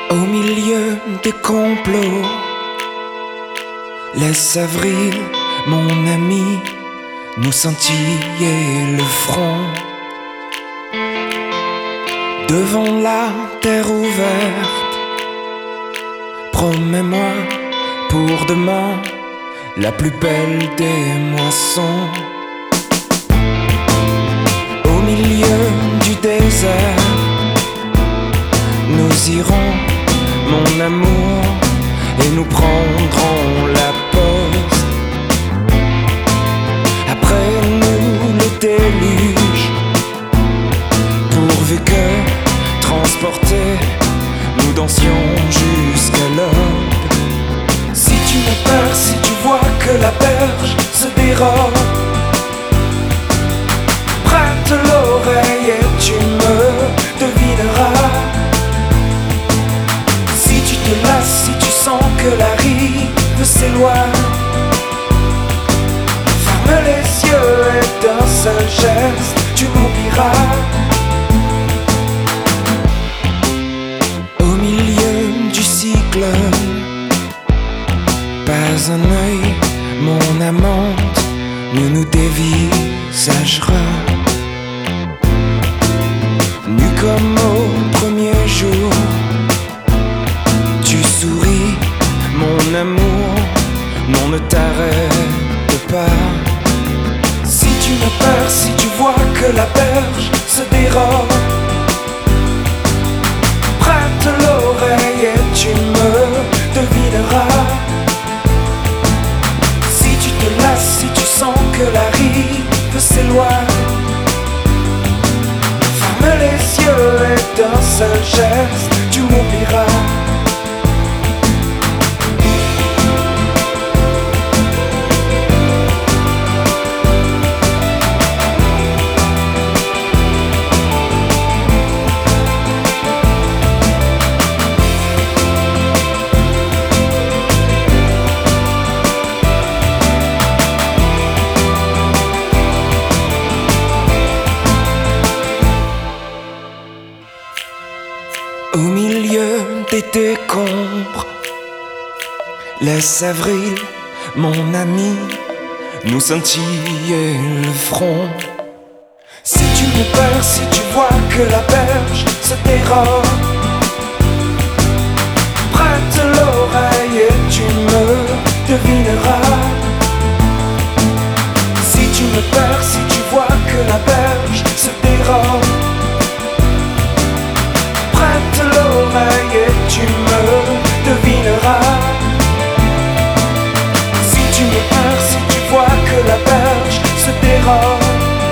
Au milieu des complots, laisse avril, mon ami, nous scintiller le front. Devant la terre ouverte, promets-moi pour demain la plus belle des moissons. Au milieu du désert, nous irons, mon amour, et nous prendrons la pause. Après nous le déluge, pourvu que, transportés, nous dansions jusqu'à l'aube. Si tu me perds, si tu vois que la berge se dérobe, prête l'oreille et tu me devineras. Si tu te lasses, si tu sens que la rive s'éloigne, ferme les yeux et d'un seul geste tu m'oublieras. Au milieu du cyclone, pas un œil, mon amante, ne nous dévisagera. Nu comme au premier jour, tu souris, mon amour, non ne t'arrête pas. Si tu me perds, si tu vois que la berge se dérobe, prête l'oreille et tu me devineras. Si tu te lasses, si tu sens que la rive s'éloigne, ferme les yeux et d'un seul geste tu m'oublieras. Au milieu des décombres, laisse avril, mon ami, nous scintiller le front. Si tu me perds, si tu vois que la berge se dérobe, prête l'oreille et tu me devineras. Si tu me perds, si tu vois que la berge se dérobe, prête l'oreille et tu me devineras. Si tu me perds, si tu vois que la berge se dérobe,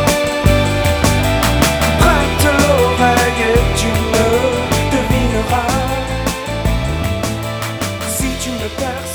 prête l'oreille et tu me devineras. Si tu me perds,